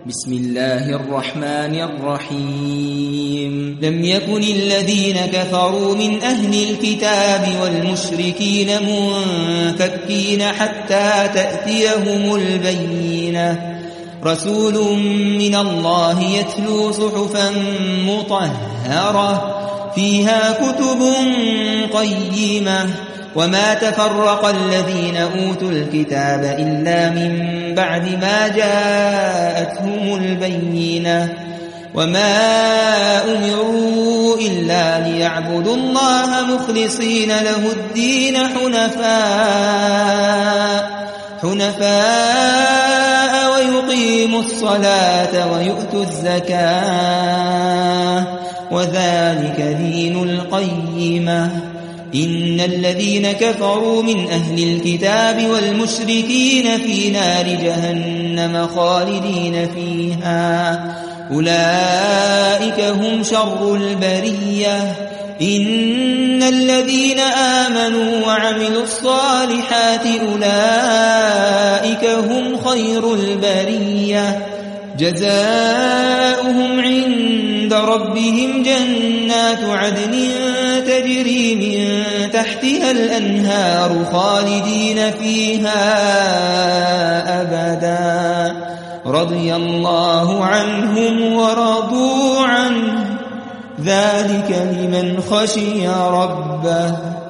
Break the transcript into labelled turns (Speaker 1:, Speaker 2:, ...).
Speaker 1: بسم الله الرحمن الرحيم لم يكن الذين كفروا من أهل الكتاب والمشركين منفكين حتى تأتيهم البينة رسول من الله يتلو صحفا مطهرة فيها كتب قيمة وما تفرق الذين أوتوا الكتاب إلا من بعد ما جاءتهم البينة وما أمروا إلا ليعبدوا الله مخلصين له الدين حنفاء ويقيموا الصلاة ويؤتوا الزكاة وذلك دين القيمة إن الذين كفروا من أهل الكتاب والمشركين في نار جهنم خالدين فيها أولئك هم شر البرية إن الذين آمنوا وعملوا الصالحات أولئك هم خير البرية جزاؤهم عند ربهم جنات عدن تجري من تحتها الأنهار خالدين فيها أبدا رضي الله عنهم ورضوا عنه ذلك لمن خشي ربه